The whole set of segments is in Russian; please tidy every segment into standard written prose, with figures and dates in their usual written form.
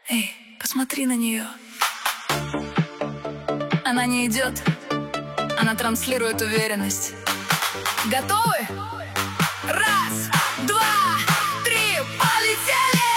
Эй, посмотри на нее. Она не идет, она транслирует уверенность. Готовы? Раз, два, три, полетели!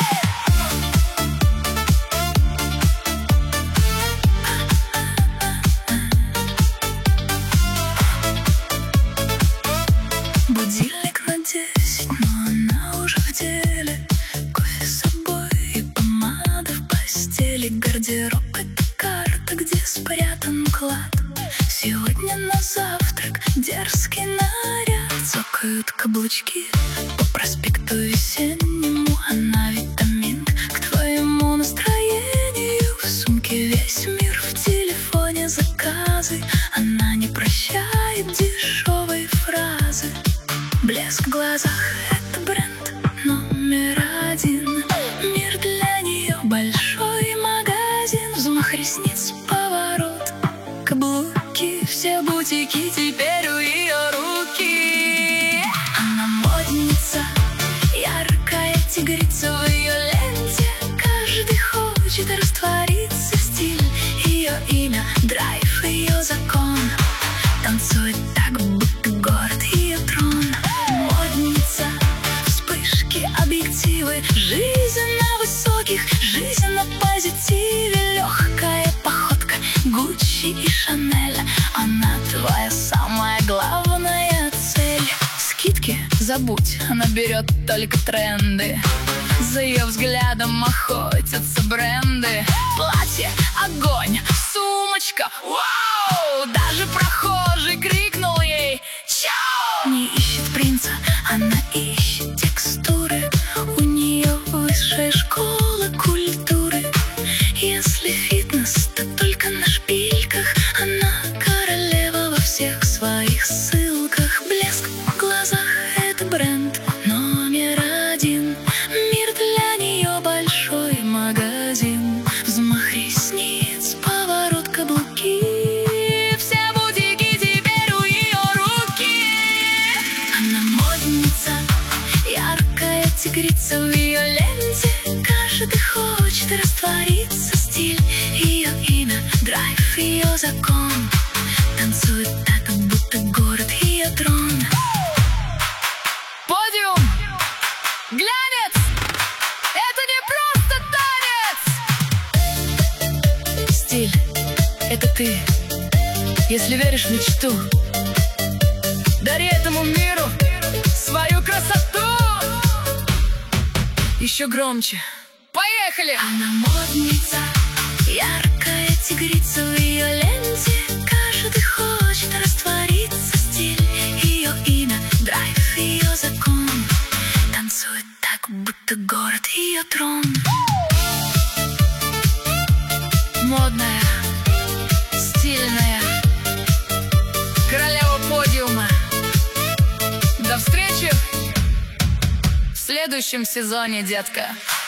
Будильник на 10, но она уже в деле. Кофе с собой и помада в постели. Гардероб — это карта, где спрятан клад. Сегодня на завтрак дерзкий наряд. Цокают каблучки по проспекту Весеннему. Она витамин к твоему настроению. В сумке весь мир, в телефоне заказы. Она не прощает дешевые фразы. Блеск в глазах — это бренд номер один. Мир для нее — большой магазин. Взмах ресниц, поворот, каблуки. Все бутики теперь у ее руки. Она модница, яркая тигрица в ее ленте. Каждый хочет раствориться. Стиль — ее имя, драйв — ее закон. Танцует так, будто город ее трон. Модница, вспышки, объективы. Жизнь на высоких, жизнь на позитиве. Легкая походка, Гуччи и Шанель. Она твоя самая главная цель. Скидки забудь, она берет только тренды. За ее взглядом охотятся бренды. Платье — огонь, сумочка — вау! Даже прохожий крикнул ей «Чао!». Не ищет принца, она ищет текстуры. У нее высшая школа культуры. Если фитнес, то только на шпильках. Она королева во всех своих ссылках. Блеск в глазах — это бренд номер один. Мир для нее — большой магазин. Взмах ресниц, поворот, каблуки. Все бутики теперь у ее руки. Она модница, яркая тигрица в ее ленте. Каждый хочет раствориться. Стиль — ее имя, драйв — ее закон. Танцует так, как будто город ее трон. Подиум! Глянец! Это не просто танец! Стиль — это ты. Если веришь в мечту, дари этому миру свою красоту. Еще громче. Поехали! Она модница, яркая тигрица в ее ленте. Каждый хочет раствориться. Стиль — ее имя, драйв — ее закон. Танцует так, будто город ее трон. Модная, стильная, королева подиума. До встречи в следующем сезоне, детка.